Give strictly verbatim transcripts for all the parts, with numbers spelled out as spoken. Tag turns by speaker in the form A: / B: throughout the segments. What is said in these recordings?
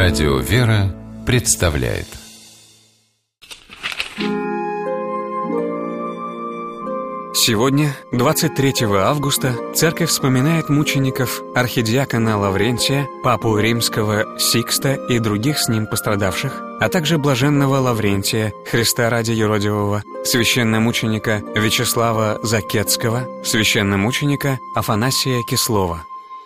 A: Радио «Вера» представляет.
B: Сегодня, двадцать третьего августа, Церковь вспоминает мучеников архидиакона Лаврентия, папу римского Сикста и других с ним пострадавших, а также блаженного Лаврентия, Христа ради юродивого, священномученика Вячеслава Закетского, священномученика Афанасия Кислова.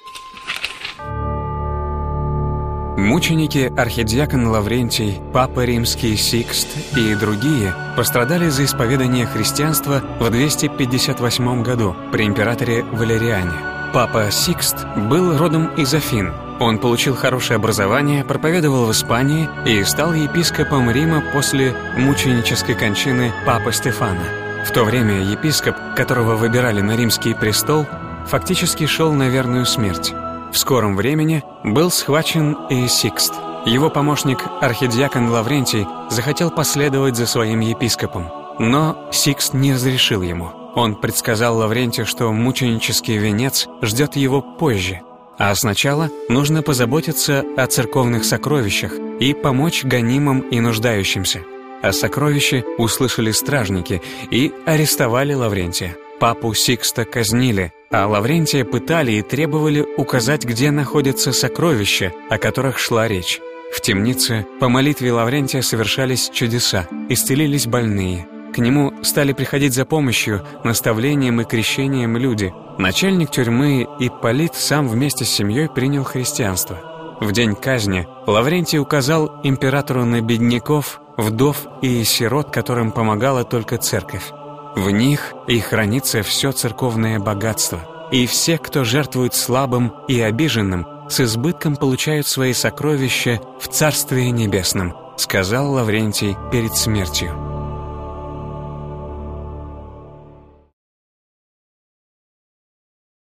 B: Мученики архидиакон Лаврентий, папа римский Сикст и другие пострадали за исповедание христианства в двести пятьдесят восьмом году при императоре Валериане. Папа Сикст был родом из Афин. Он получил хорошее образование, проповедовал в Испании и стал епископом Рима после мученической кончины папы Стефана. В то время епископ, которого выбирали на римский престол, фактически шел на верную смерть. В скором времени был схвачен и Сикст. Его помощник архидиакон Лаврентий захотел последовать за своим епископом, но Сикст не разрешил ему. Он предсказал Лаврентию, что мученический венец ждет его позже, а сначала нужно позаботиться о церковных сокровищах и помочь гонимым и нуждающимся. О сокровище услышали стражники и арестовали Лаврентия. Папу Сикста казнили, а Лаврентия пытали и требовали указать, где находятся сокровища, о которых шла речь. В темнице по молитве Лаврентия совершались чудеса, исцелились больные. К нему стали приходить за помощью, наставлением и крещением люди. Начальник тюрьмы Ипполит сам вместе с семьей принял христианство. В день казни Лаврентий указал императору на бедняков, вдов и сирот, которым помогала только церковь. В них и хранится все церковное богатство, и все, кто жертвует слабым и обиженным, с избытком получают свои сокровища в Царстве Небесном, сказал Лаврентий перед смертью.